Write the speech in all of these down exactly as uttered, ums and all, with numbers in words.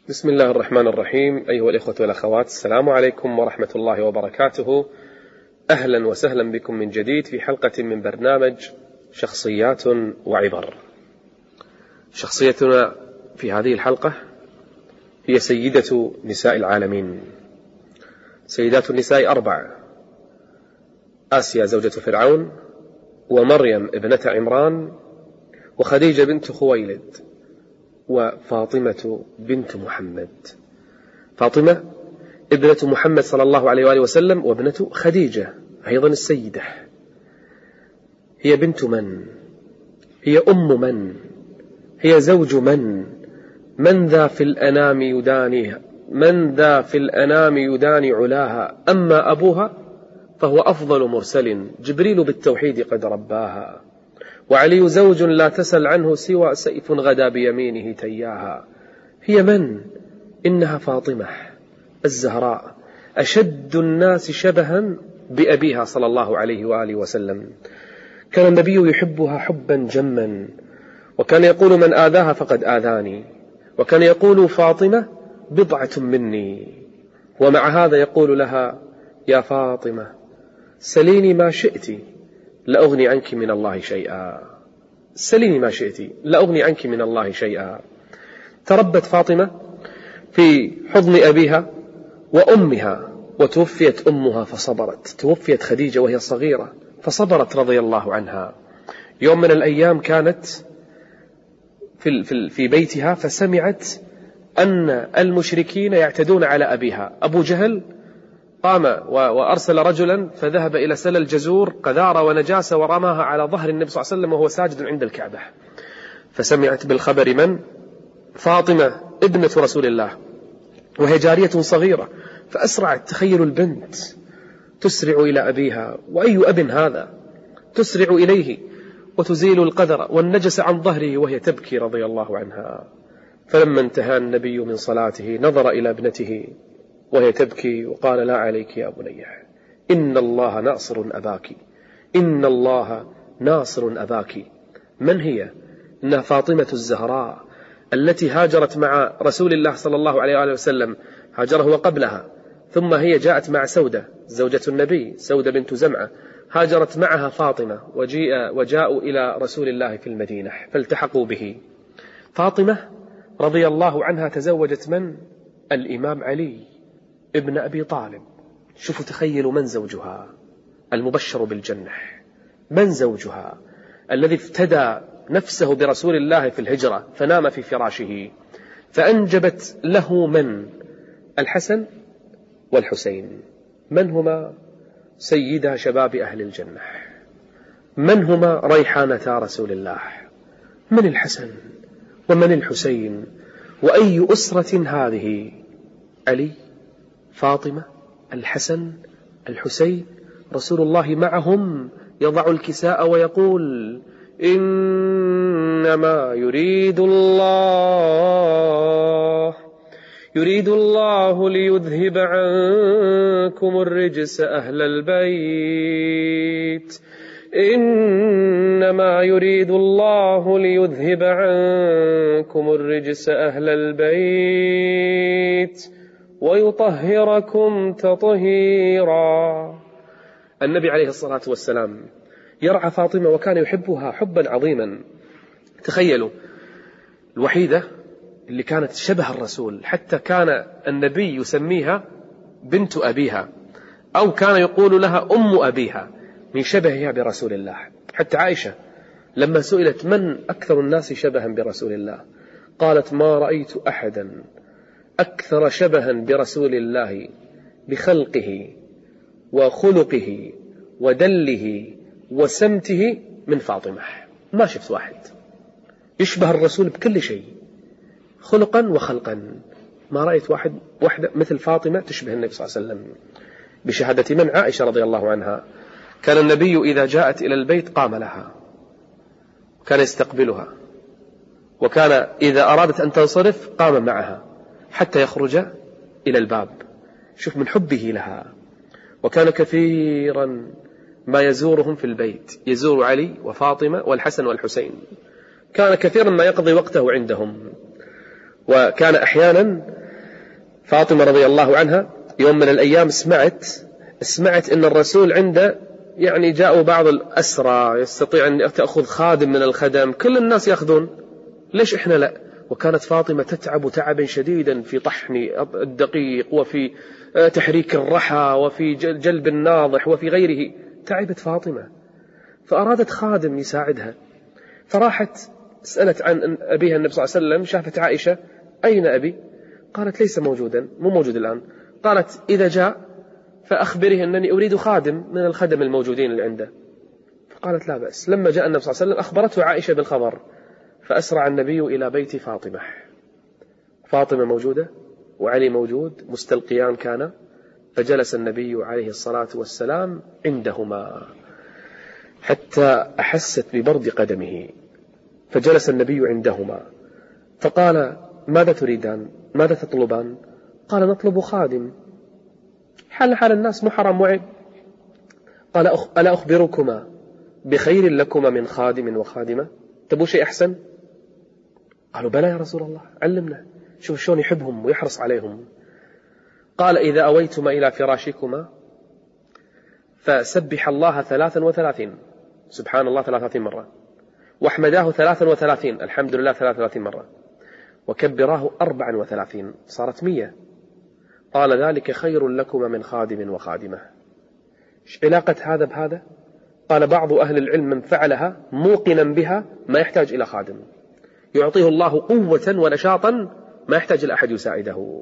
بسم الله الرحمن الرحيم. أيها الإخوة والأخوات، السلام عليكم ورحمة الله وبركاته. أهلا وسهلا بكم من جديد في حلقة من برنامج شخصيات وعبر. شخصيتنا في هذه الحلقة هي سيدة نساء العالمين. سيدات النساء أربع: آسيا زوجة فرعون، ومريم ابنة عمران، وخديجة بنت خويلد، وفاطمة بنت محمد. فاطمة ابنة محمد صلى الله عليه وآله وسلم، وابنة خديجة أيضا السيدة. هي بنت من؟ هي أم من؟ هي زوج من؟ من ذا في الأنام يدانيها؟ من ذا في الأنام يداني علاها؟ أما أبوها فهو أفضل مرسل، جبريل بالتوحيد قد رباها، وعلي زوج لا تسل عنه سوى سيف غدا بيمينه تياها. هي من؟ إنها فاطمة الزهراء، أشد الناس شبها بأبيها صلى الله عليه وآله وسلم. كان النبي يحبها حبا جما، وكان يقول: من آذاها فقد آذاني، وكان يقول: فاطمة بضعة مني. ومع هذا يقول لها: يا فاطمة سليني ما شئت لأغني عنك من الله شيئا. سليني ما شئت لأغني عنك من الله شيئا. تربت فاطمة في حضن أبيها وأمها، وتوفيت أمها فصبرت. توفيت خديجة وهي صغيرة فصبرت رضي الله عنها. يوم من الأيام كانت في في بيتها، فسمعت أن المشركين يعتدون على أبيها. أبو جهل قام وأرسل رجلا فذهب إلى سل الجزور قذارة ونجاسة ورماها على ظهر النبي صلى الله عليه وسلم وهو ساجد عند الكعبة. فسمعت بالخبر من؟ فاطمة ابنة رسول الله، وهي جارية صغيرة، فأسرعت. تخيل البنت تسرع إلى أبيها، وأي أب هذا؟ تسرع إليه وتزيل القذر والنجس عن ظهره وهي تبكي رضي الله عنها. فلما انتهى النبي من صلاته نظر إلى ابنته وهي تبكي وقال: لا عليك يا بني، إن الله ناصر أباك، إن الله ناصر أباك. من هي؟ إنها فاطمة الزهراء التي هاجرت مع رسول الله صلى الله عليه وآله وسلم، هاجره قبلها، ثم هي جاءت مع سودة زوجة النبي، سودة بنت زمعة، هاجرت معها فاطمة وجيء وجاءوا إلى رسول الله في المدينة فالتحقوا به. فاطمة رضي الله عنها تزوجت من؟ الإمام علي ابن أبي طالب. شوفوا، تخيلوا من زوجها المبشر بالجنة، من زوجها الذي افتدى نفسه برسول الله في الهجرة فنام في فراشه، فأنجبت له من؟ الحسن والحسين. من هما؟ سيدا شباب أهل الجنة. من هما؟ ريحانتا رسول الله. من الحسن ومن الحسين؟ وأي أسرة هذه؟ علي، فاطمة، الحسن، الحسين، رسول الله معهم يضع الكساء ويقول: إنما يريد الله يريد الله ليذهب عنكم الرجس أهل البيت إنما يريد الله ليذهب عنكم الرجس أهل البيت ويطهركم تطهيرا. النبي عليه الصلاة والسلام يرعى فاطمة وكان يحبها حبا عظيما. تخيلوا، الوحيدة اللي كانت شبه الرسول، حتى كان النبي يسميها بنت أبيها، أو كان يقول لها أم أبيها من شبهها برسول الله. حتى عائشة لما سئلت من أكثر الناس شبها برسول الله قالت: ما رأيت أحدا أكثر شبها برسول الله بخلقه وخلقه ودله وسمته من فاطمة. ما شفت واحد يشبه الرسول بكل شيء، خلقا وخلقا. ما رأيت واحد واحدة مثل فاطمة تشبه النبي صلى الله عليه وسلم. بشهادة من؟ عائشة رضي الله عنها. كان النبي إذا جاءت إلى البيت قام لها، كان يستقبلها، وكان إذا أرادت أن تنصرف قام معها حتى يخرج إلى الباب. شوف من حبه لها. وكان كثيرا ما يزورهم في البيت، يزور علي وفاطمة والحسن والحسين. كان كثيرا ما يقضي وقته عندهم، وكان أحيانا فاطمة رضي الله عنها يوم من الأيام سمعت سمعت أن الرسول عنده يعني جاءوا بعض الأسرى يستطيع أن تأخذ خادم من الخدم، كل الناس يأخذون، ليش إحنا لا؟ وكانت فاطمة تتعب تعبا شديدا في طحن الدقيق وفي تحريك الرحى وفي جلب الناضح وفي غيره، تعبت فاطمة فأرادت خادم يساعدها، فراحت سألت عن أبيها النبي صلى الله عليه وسلم، شافت عائشة أين أبي؟ قالت ليس موجودا، مو موجود الآن. قالت إذا جاء فأخبره أنني أريد خادم من الخدم الموجودين اللي عنده. فقالت لا بأس. لما جاء النبي صلى الله عليه وسلم أخبرته عائشة بالخبر، فأسرع النبي إلى بيت فاطمة. فاطمة موجودة وعلي موجود مستلقيان كان، فجلس النبي عليه الصلاة والسلام عندهما حتى أحست ببرد قدمه، فجلس النبي عندهما فقال ماذا تريدان؟ ماذا تطلبان؟ قال نطلب خادم، حال حال الناس محرم وعيب. قال ألا أخبركما بخير لكما من خادم وخادمة؟ تبو شيء أحسن؟ قالوا بلى يا رسول الله، علمنا. شوف شلون يحبهم ويحرص عليهم. قال إذا أويتما إلى فراشكما فسبح الله ثلاثا وثلاثين، سبحان الله ثلاثة وثلاثين مرة، واحمداه ثلاثا وثلاثين، الحمد لله ثلاثة وثلاثين مرة، وكبراه أربعا وثلاثين، صارت مية. قال ذلك خير لكما من خادم وخادمة. إيش علاقة هذا بهذا؟ قال بعض أهل العلم من فعلها موقنا بها ما يحتاج إلى خادم، يعطيه الله قوة ونشاطا ما يحتاج إلى أحد يساعده.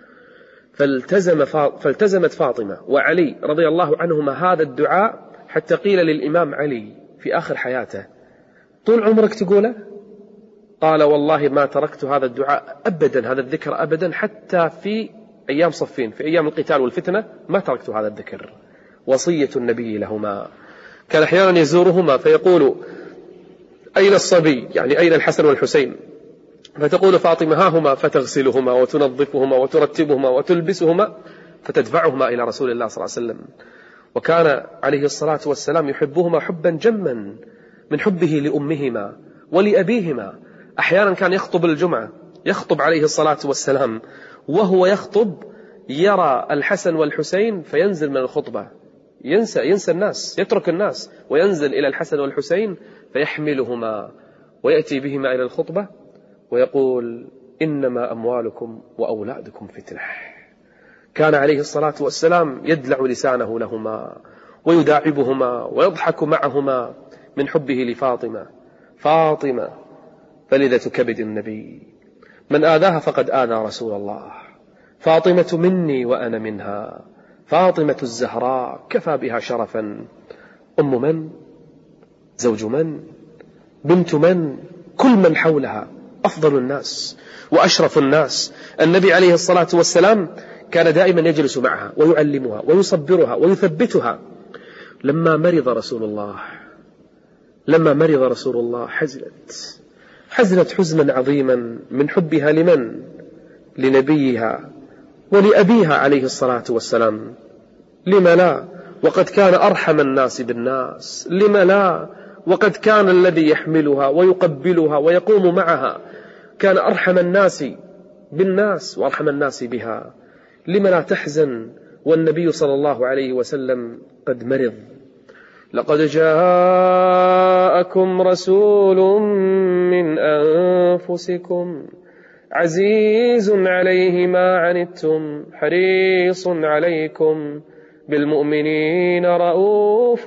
فالتزم فالتزمت فاطمة وعلي رضي الله عنهما هذا الدعاء، حتى قيل للإمام علي في آخر حياته طول عمرك تقوله؟ قال والله ما تركت هذا الدعاء أبدا، هذا الذكر أبدا، حتى في أيام صفين، في أيام القتال والفتنة ما تركت هذا الذكر، وصية النبي لهما. كان أحيانا يزورهما فيقول أين الصبي، يعني أين الحسن والحسين؟ فتقول فاطمة ها هما، فتغسلهما وتنظفهما وترتبهما وتلبسهما فتدفعهما إلى رسول الله صلى الله عليه وسلم. وكان عليه الصلاة والسلام يحبهما حبا جما من حبه لأمهما ولأبيهما. أحيانا كان يخطب الجمعة، يخطب عليه الصلاة والسلام وهو يخطب يرى الحسن والحسين فينزل من الخطبة، ينسى ينسى الناس، يترك الناس وينزل إلى الحسن والحسين فيحملهما ويأتي بهما إلى الخطبة ويقول إنما أموالكم وأولادكم فتنة. كان عليه الصلاة والسلام يدلع لسانه لهما ويداعبهما ويضحك معهما من حبه لفاطمة. فاطمة فلذة كبد النبي، من آذاها فقد آذى رسول الله. فاطمة مني وأنا منها، فاطمة الزهراء كفى بها شرفا. أم من؟ زوج من؟ بنت من؟ كل من حولها أفضل الناس وأشرف الناس. النبي عليه الصلاة والسلام كان دائما يجلس معها ويعلمها ويصبرها ويثبتها. لما مرض رسول الله لما مرض رسول الله حزنت حزنت حزنا عظيما من حبها لمن؟ لنبيها ولأبيها عليه الصلاة والسلام. لما لا وقد كان أرحم الناس بالناس؟ لما لا وقد كان الذي يحملها ويقبلها ويقوم معها كان أرحم الناس بالناس وأرحم الناس بها؟ لما لا تحزن والنبي صلى الله عليه وسلم قد مرض؟ لقد جاءكم رسول من أنفسكم عزيز عليه ما عنتم حريص عليكم بالمؤمنين رؤوف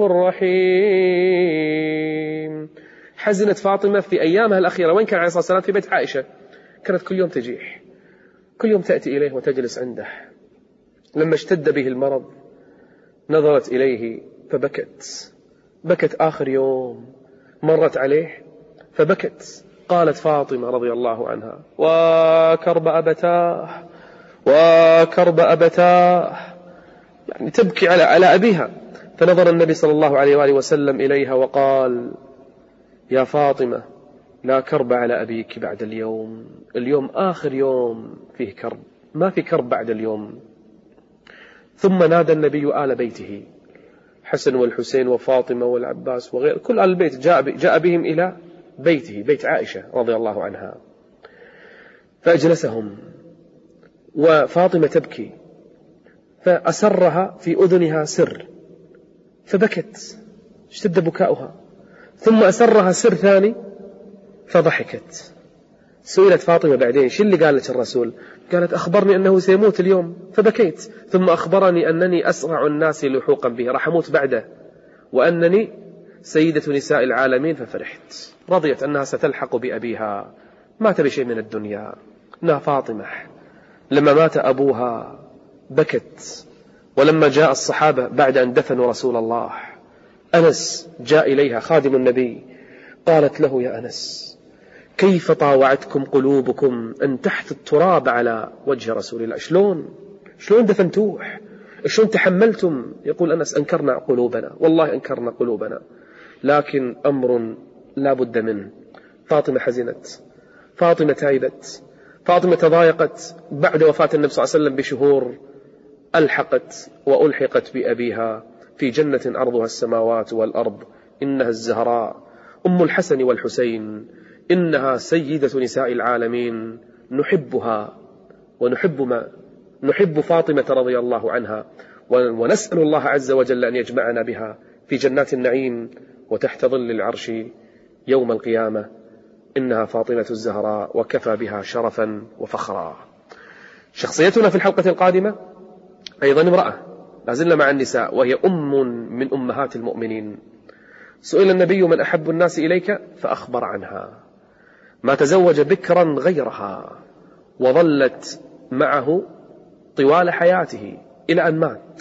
رحيم. حزنت فاطمة في أيامها الأخيرة. وين كان عليه الصلاة والسلام؟ في بيت عائشة. كانت كل يوم تجيح، كل يوم تأتي إليه وتجلس عنده. لما اشتد به المرض نظرت إليه فبكت، بكت آخر يوم مرت عليه فبكت. قالت فاطمة رضي الله عنها وكرب أبتاه وكرب أبتاه، يعني تبكي على على أبيها. فنظر النبي صلى الله عليه وآله وسلم إليها وقال يا فاطمة لا كرب على أبيك بعد اليوم، اليوم آخر يوم فيه كرب، ما في كرب بعد اليوم. ثم نادى النبي آل بيته، حسن والحسين وفاطمة والعباس وغير كل آل البيت، جاء جاء بهم إلى بيته، بيت عائشة رضي الله عنها، فأجلسهم وفاطمة تبكي، فأسرها في أذنها سر فبكت، اشتد بكاؤها، ثم أسرها سر ثاني فضحكت. سئلت فاطمة بعدين: شو اللي قالت الرسول؟ قالت: أخبرني أنه سيموت اليوم فبكيت، ثم أخبرني أنني أسرع الناس لحوقا به، راح أموت بعده، وأنني سيدة نساء العالمين ففرحت. رضيت أنها ستلحق بأبيها، ما تبي شيء من الدنيا. إنها فاطمة لما مات أبوها بكت، ولما جاء الصحابة بعد أن دفنوا رسول الله، أنس جاء إليها خادم النبي، قالت له: يا أنس، كيف طاوعتكم قلوبكم أن تحت التراب على وجه رسول الله؟ شلون شلون دفنتوه؟ شلون تحملتم؟ يقول أنس: أنكرنا قلوبنا، والله أنكرنا قلوبنا، لكن أمر لا بد منه. فاطمة حزنت، فاطمة تايبت، فاطمة تضايقت. بعد وفاة النبي صلى الله عليه وسلم بشهور ألحقت وألحقت بأبيها في جنة أرضها السماوات والأرض. إنها الزهراء أم الحسن والحسين، إنها سيدة نساء العالمين، نحبها ونحب ما نحب فاطمة رضي الله عنها، ونسأل الله عز وجل أن يجمعنا بها في جنات النعيم وتحت ظل العرش يوم القيامة. إنها فاطمة الزهراء، وكفى بها شرفا وفخرا. شخصيتنا في الحلقة القادمة أيضا امرأة، لازلنا مع النساء، وهي أم من أمهات المؤمنين. سئل النبي: من أحب الناس إليك؟ فأخبر عنها. ما تزوج بكرا غيرها، وظلت معه طوال حياته إلى أن مات،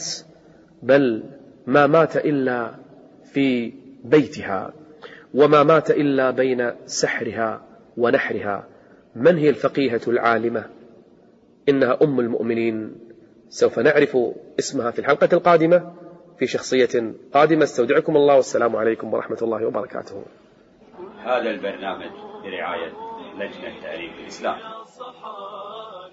بل ما مات إلا في بيتها، وما مات إلا بين سحرها ونحرها. من هي الفقيهة العالمة؟ إنها أم المؤمنين. سوف نعرف اسمها في الحلقة القادمة في شخصية قادمة. استودعكم الله، والسلام عليكم ورحمة الله وبركاته. هذا البرنامج برعاية لجنة تأليف الإسلام.